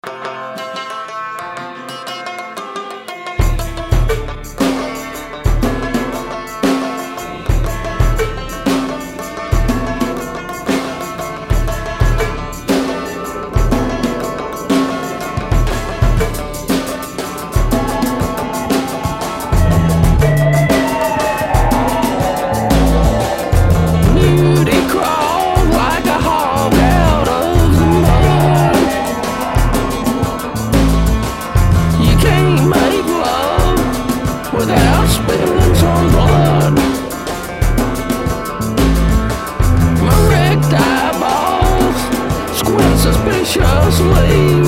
Without spilling some blood, my wrecked eyeballs squint suspiciously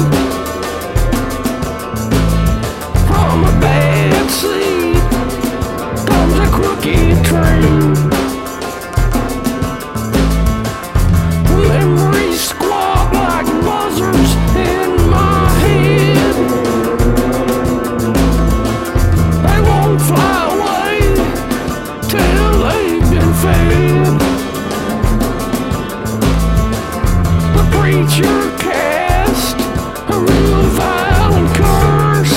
from a bad seat comes a crooked train. Memories squawk like buzzards in my head. They won't fly away till they've been fed. The preacher cast a real violent curse.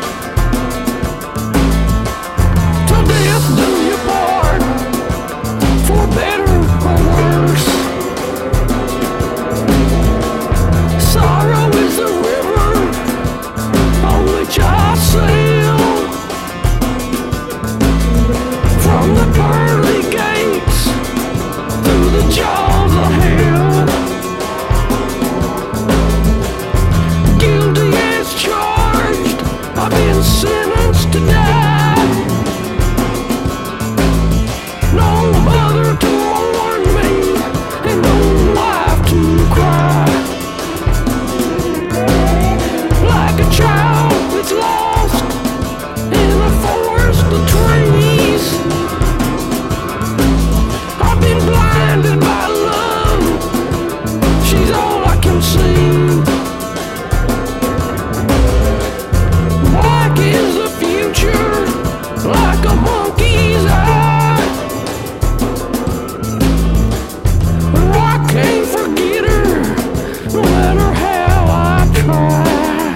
Till death do you part, for better or worse. Sorrow is the river on which I sail. From the pearly gates through the jaws of hell, guilty as charged, I've been sentenced to die. No mother to mourn me, and no wife to cry. Like a child that's lost in a forest of trees, I've been blinded by love, she's all I can see. Black is the future, like a monkey's eye. Oh, I can't forget her, no matter how I try.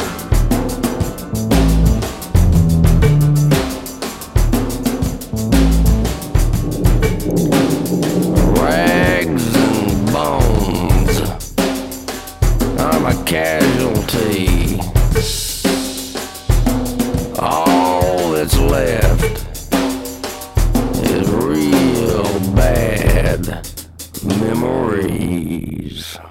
Rags and bones, I'm a casualty. All that's left is real bad memories.